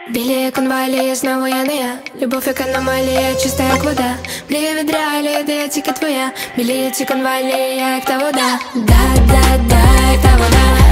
Білі конвалії, знову я не я. Любов як аномалія, чиста як вода. Мрія від реалії, де я тільки твоя. Білі ці конвалії, я як та вода. Да, як та вода.